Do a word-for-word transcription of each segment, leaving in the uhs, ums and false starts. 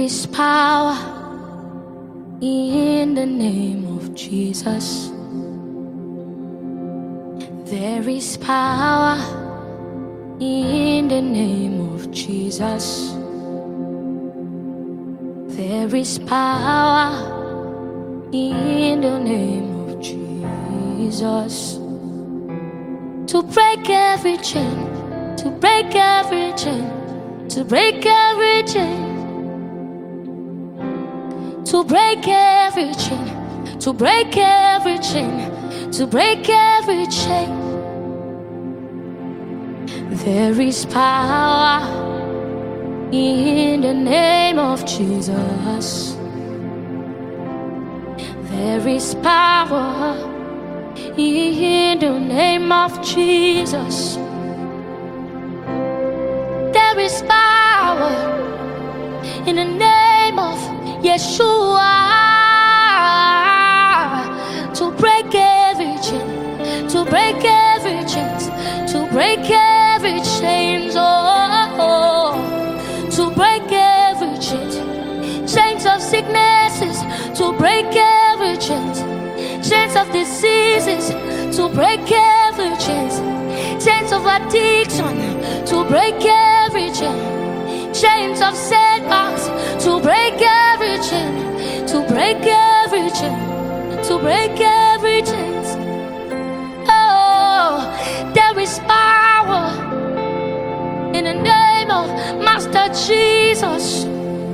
is power in the name of Jesus. There is power in the name of Jesus. There is power in the name of Jesus. To break every chain, to break every chain, to break every chain, to break every chain, to break every chain, to break every chain. There is power in the name of Jesus. There is power in the name of Jesus. There is power in the name of Yeshua to break every chain, to break every chains, to break every chains, oh, to break every chains, chains of sicknesses, to break every chains, chains of diseases, to break every chains, chains of addiction, to break every chain, chains of setbacks, to break every chain, to break every chain, to break every chain. Oh, there is power in the name of Master Jesus.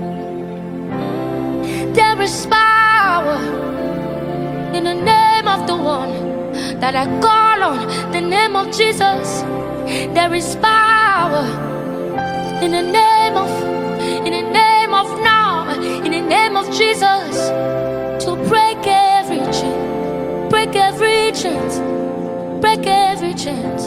There is power in the name of the one that I call on, the name of Jesus. There is power in the name of, in the name of now, in the name of Jesus, to break every chain, break every chain, break every chain,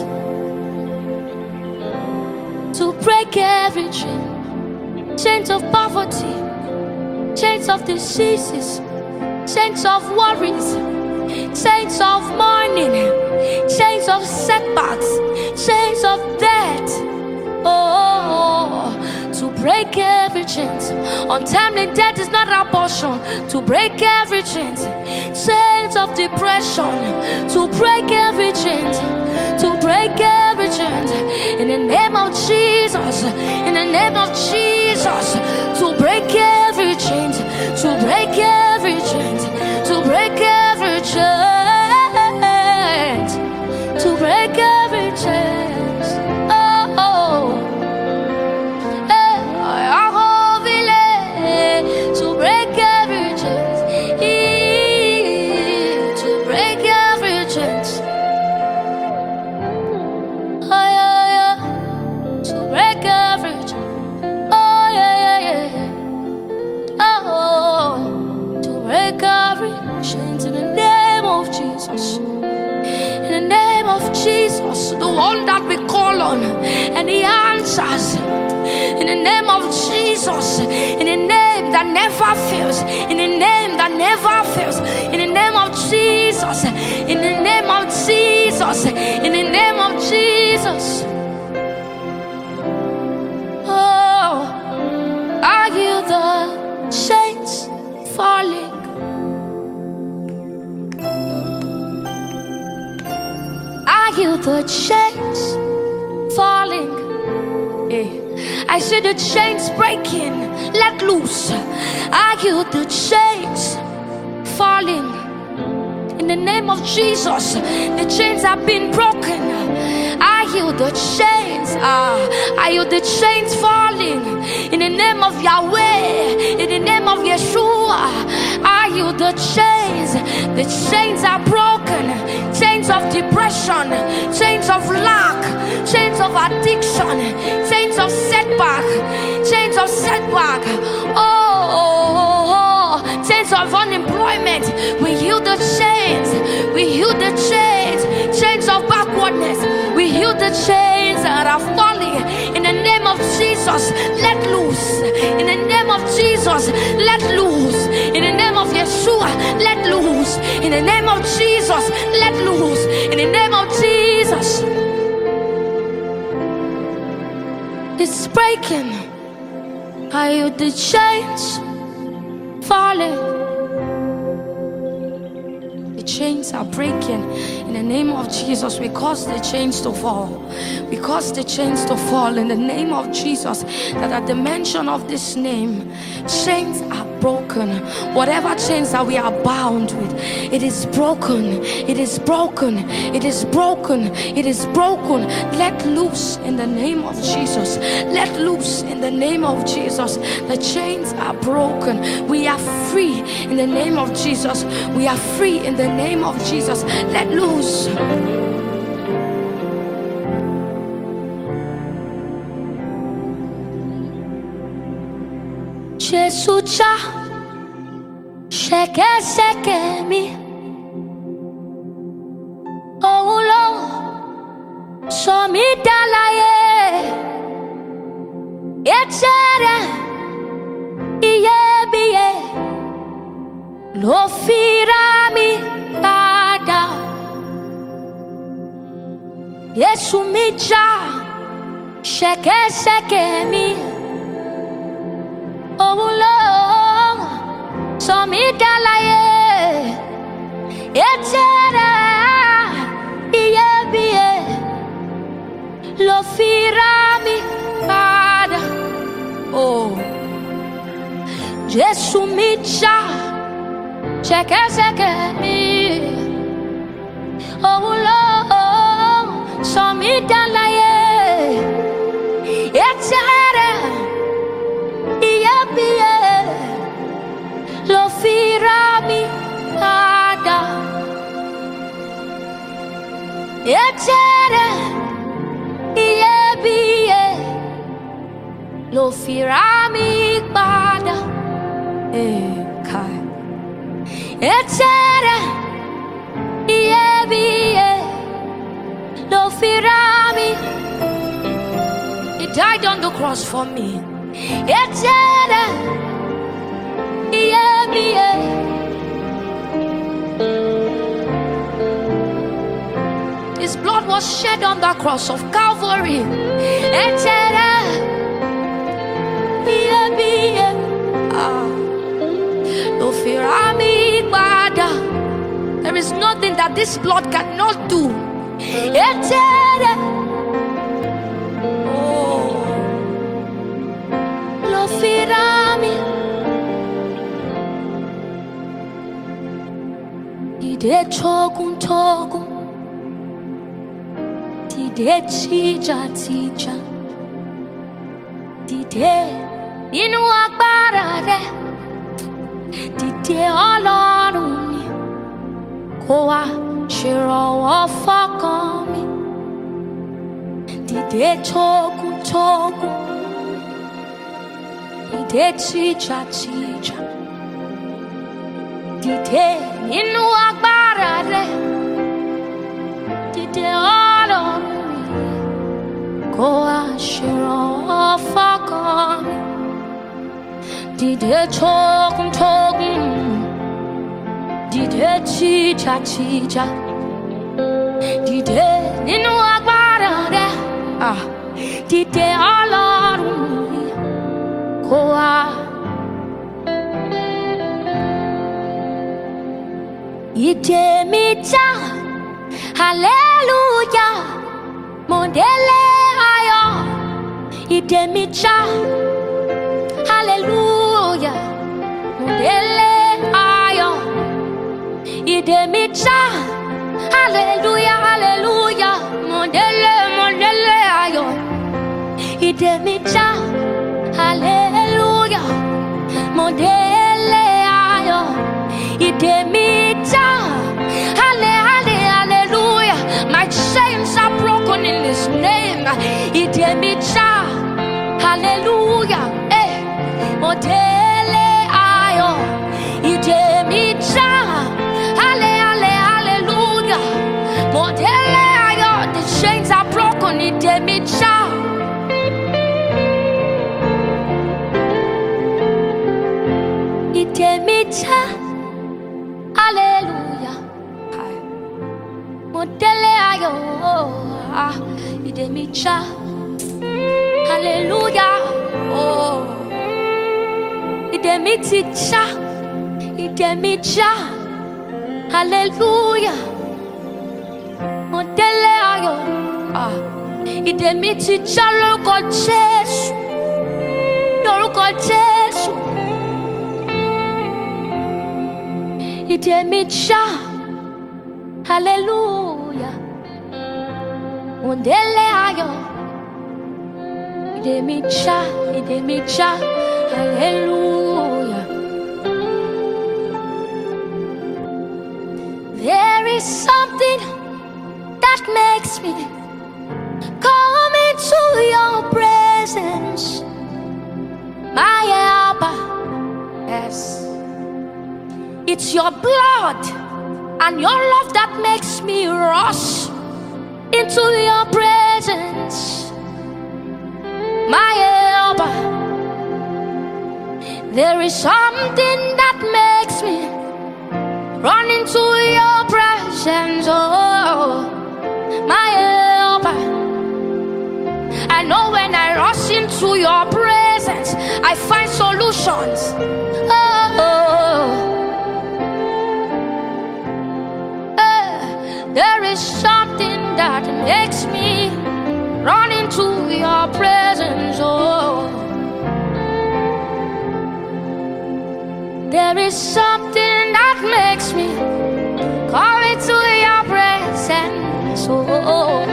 to break every chain, chains of poverty, chains of diseases, chains of worries, chains of mourning, chains of setbacks, chains of death. Oh, to break every chain. Untimely death is not our portion. To break every chain, chains of depression. To break every chain, to break every chain. In the name of Jesus, in the name of Jesus, to break every chain, to break every chain, to break every chain, to break every chain. Jesus, the one that we call on, and He answers. In the name of Jesus, in the name that never fails, in the name that never fails, in the name of Jesus, in the name of Jesus, in the name of Jesus. Oh, are you the chains falling? Are you the chains falling? Yeah. I see the chains breaking, let loose. Are you the chains falling? In the name of Jesus, the chains have been broken. Are you the chains? Ah, are you the chains falling? In the name of Yahweh, in the name of Yeshua, are you the chains? The chains are broken. Chains of depression, chains of lack, chains of addiction, chains of setback, chains of setback. Oh, oh, oh, oh. Chains of unemployment. We heal the chains. We heal the chains. Chains of backwardness. We heal the chains that are falling. In the name of Jesus, let loose. In the name of Jesus, let loose. In the name of Yeshua, let loose. In the name of Jesus, let loose. In the name of Jesus. It's breaking. I hear the chains falling. The chains are breaking. In the name of Jesus, we cause the chains to fall. We cause the chains to fall in the name of Jesus. That at the mention of this name, chains are broken. Whatever chains that we are bound with, it is broken. It is broken. It is broken. It is broken. Let loose in the name of Jesus. Let loose in the name of Jesus. The chains are broken. We are free in the name of Jesus. We are free in the name of Jesus. Let loose. Jesus, shake, shake me. Oh Lord, show me dalaye. Etere, iye biye, lo fira mi tada. Yesu mi ja, shake, shake me. Oh Lord, so me dalaye, etere, iye biye, lo fira mi pada. Oh, Jesu mi ja, shake, shake me. Oh Lord, so me dalaye, etere, lo fira mi pada. Etere, iye biye, lo fira mi pada. Eh, kai. Etere, iye biye, lo fira mi. He died on the cross for me. Etere, iye biye. His blood was shed on the cross of Calvary. Etere, iye biye. Ah, lo fira mi pada. There is nothing that this blood cannot do. Etere, oh, lo fira mi. Dide chogun chogun, dide tija tija, dide inu agbára rẹ, dide Ọlọ́run mi, kó wá ṣèrànwọ́ fọ́kàn mi. Dide chogun chogun, dide tija tija, dide inu agbára rẹ, dide Ọlọ́run mi, kó wá ṣèrànwọ́ fọ́kàn mi. Dide chogun chogun, dide tija tija, dide inu agbára rẹ, ah, dide Ọlọ́run mi, kó wá. Ìdè mi já, hallelujah, mo délé ayọ̀. Ìdè mi já, hallelujah, mo délé ayọ̀. Ìdè mi já, hallelujah, hallelujah, mo délé, mo délé ayọ̀. Ìdè mi já, hallelujah, mo délé ayọ̀. Ìdè mi já, halle, halle, hallelujah. My chains are broken in His name. Ìdè mi já, hallelujah, eh, mo délé ayọ̀. Ìdè mi já, halle, halle, hallelujah, mo délé ayọ̀. The chains are broken. Ìdè mi já. Ìdè mi já, hallelujah, mo délé ayọ̀. Ìdè mi já, hallelujah, oh. ìdè mi ti já, ìdè mi já, hallelujah. Mo délé ayọ̀, ah, ìdè mi ti já lórúkọ Jésù, lórúkọ Jésù. Ìdè mi já, hallelujah. Mo délé ayọ̀, ìdè mi já, ìdè mi já, hallelujah. There is something that makes me come into your presence, my Abba. Yes, it's your blood and your love that makes me rush into your presence, my Abba. There is something that makes me run into your presence, oh, my Abba. I know when I rush into your presence, I find solutions. Oh, oh. Uh, there is something that makes me run into your presence, oh. There is something that makes me come into your presence, oh.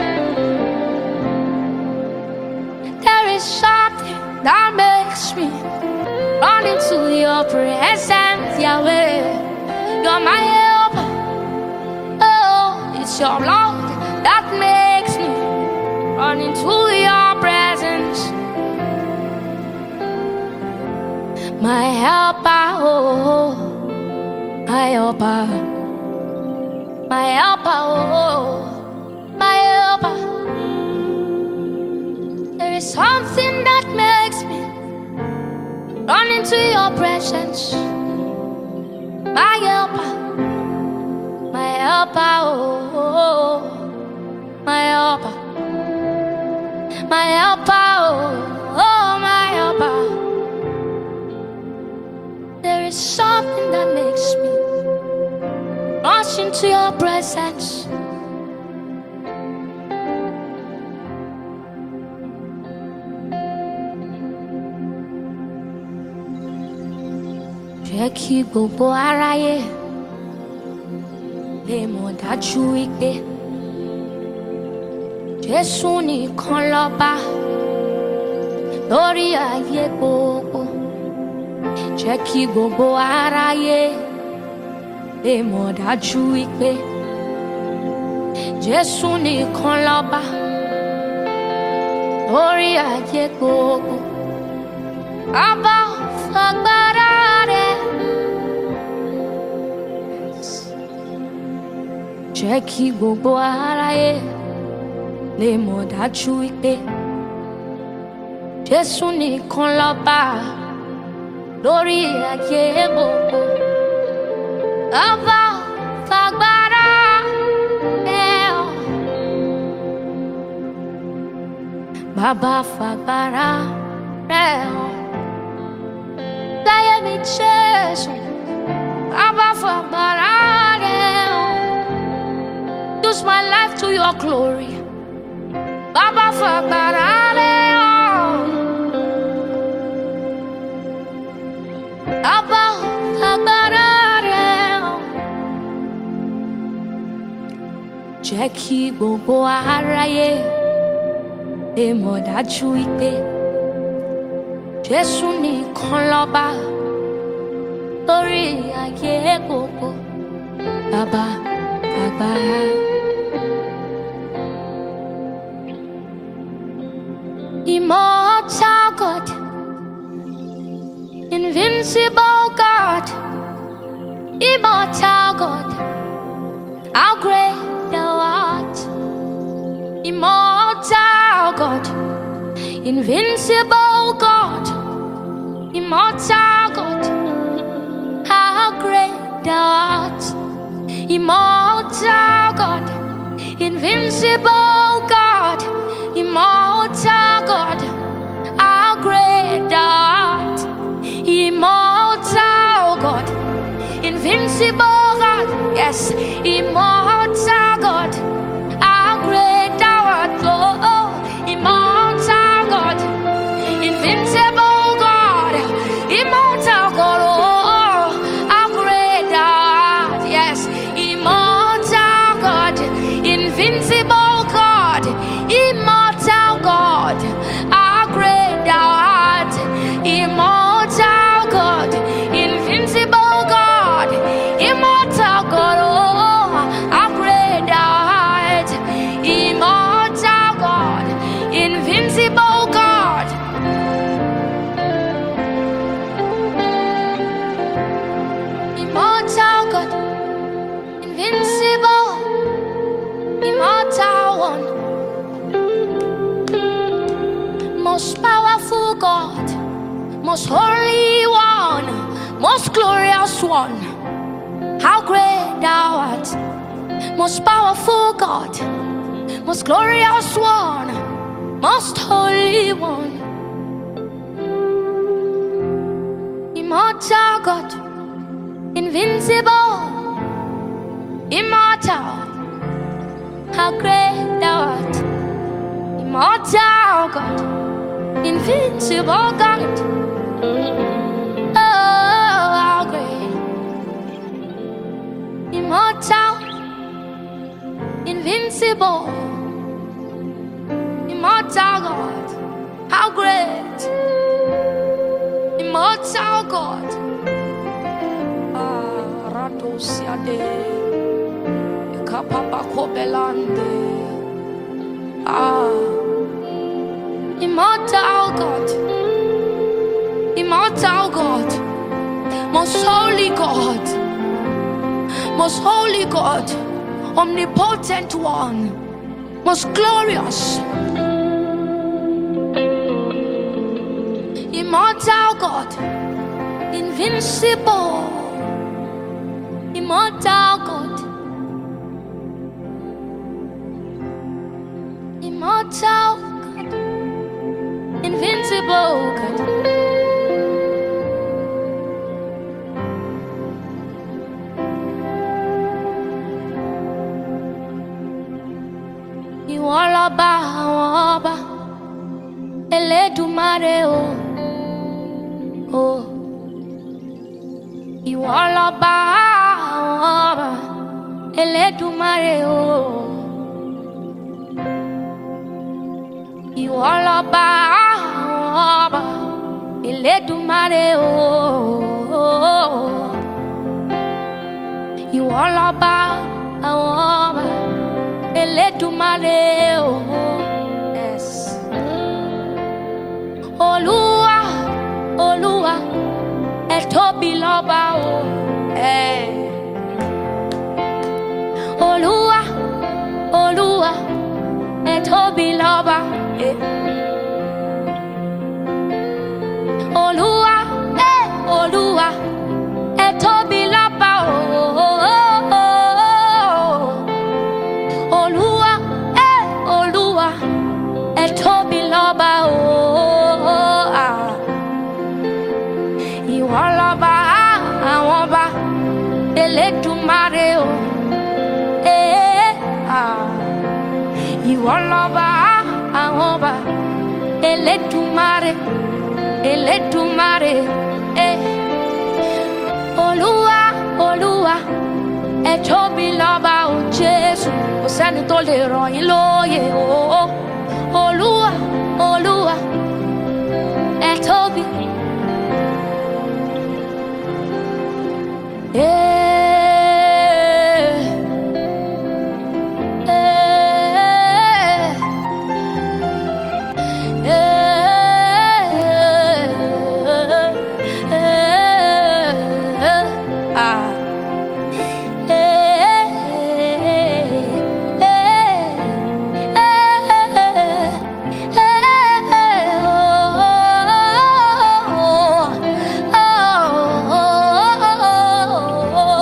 There is something that makes me run into your presence, Yahweh. You're my help, oh. It's your blood that makes me run into your presence, my helper, oh, my helper, my helper, oh, my helper. There is something that makes me run into your presence, my helper, my helper, oh, my helper, my helper, oh, my helper. There is something that makes me rush into your presence. Jẹ́ kí gbogbo aráyé lè mọ̀ dájú wípé Jésù nìkan lọ́ba lórí ayé gbogbo. Jẹ́ kí gbogbo aráyé lè mọ̀ dájú wípé Jésù nìkan lọ́ba lórí ayé gbogbo. Bàbá fagbára rẹ̀, jẹ́ kí gbogbo aráyé lè mọ̀ dájú wípé Jésù nìkan lọ́ba lórí ayé gbogbo. Bàbá fagbára rẹ̀, Bàbá fagbára rẹ̀ láyé mi Jésù. Bàbá fagbára rẹ̀, use my life to your glory. Bàbá fagbára rẹ̀, Bàbá fagbára rẹ̀. Jẹ́ kí gbogbo aráyé lè mọ̀ dájú wípé Jésù nìkan lọ́ba lórí ayé gbogbo. Bàbá fagbára. Immortal God, invincible God, immortal God, how great thou art. Immortal God, invincible God, immortal God, how great thou art. Immortal God, invincible God, immortal God, how great thou art. Immortal yes, immortal God, how great thou art, oh, immortal God, invincible God, immortal God, oh, how great thou art, yes, immortal God, invincible God, immortal God, how great thou art, immortal God, invincible God, immortal God, oh, how great thou art, immortal God, invincible God, immortal God, invincible, immortal one, most powerful God, most holy one, most glorious one, how great thou art, most powerful God, most glorious one, most holy one, immortal God, invincible, immortal, how great thou art, immortal God, invincible God, oh, how great, immortal, invincible, immortal God, how great, immortal God, ah, Ratosiade, Kapapa Kobelande, ah, immortal God, immortal God, most holy God, most holy God, omnipotent one, most glorious, immortal God, invincible, immortal God, immortal God, invincible God. Ìwọ lọba àwọn ọba, Elédùmarè o, o. Ìwọ lọba àwọn ọba, Elédùmarè o. Ìwọ lọba àwọn ọba, Elédùmarè o. Ìwọ lọba àwọn ọba, Elédùmarè o. Yes. Olúwa, Olúwa, ẹ tóbi lọ́ba o. Eh. Olúwa, Olúwa, ẹ tóbi lọ́ba. Eh. Olúwa, eh, Olúwa, ẹ tóbi lọ́ba o. Olúwa, eh, Olúwa, ẹ tóbi lọ́ba o. Ah. Ìwọ lọ́ba àwọn ọba, Elédùmarè o. Eh, ah. Ìwọ lọ́ba àwọn ọba, Elédùmarè, Elédùmarè. Eh. Olúwa, Olúwa, ẹ tóbi lọ́ba o Jésù, kò sẹ́ni tó lè rọ̀ yín lóyè o. Olúwa, Olúwa, ẹ tóbi. Eh, eh, eh, eh, ah. Oh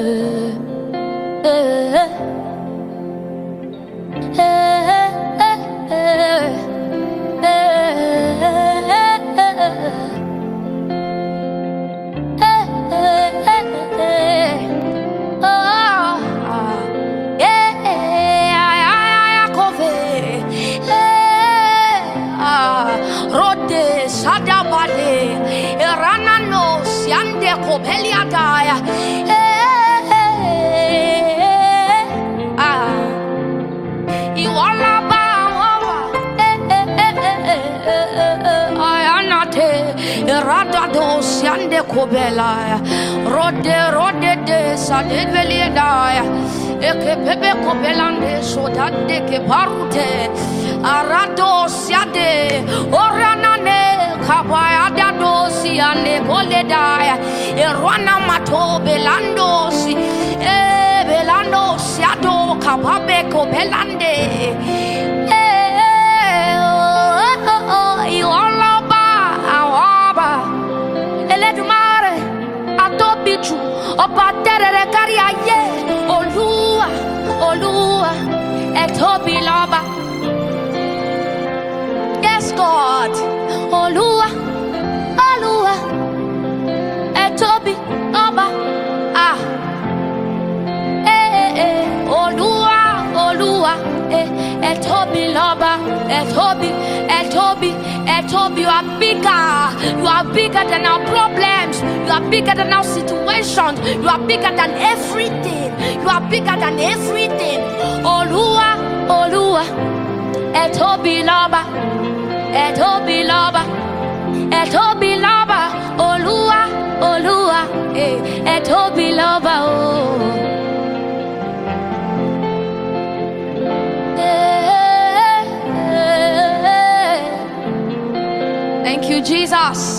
Kobela rode rode de sade velida eke bebe kobelande sodade ke parute arado siade oranane kabaya dado siane koleda erwana mato belando si e belando siado kababe kobelande e oh you all Atobichu, Opatere Kariaye, Olua, Olua, Etobi Laba. Yes, God, Olua, Olua, Etobi Laba. Ah, eh, eh, Olua, Olua, eh, Etobi Laba, Etobi, Etobi, Etobi, you are bigger, you are bigger than our problems. You are bigger than our situations. You are bigger than everything. You are bigger than everything. Olua, Olua, Etobi Laba, Etobi Laba, Etobi Laba, Olua, Olua, Etobi Laba. Oh. Thank you, Jesus.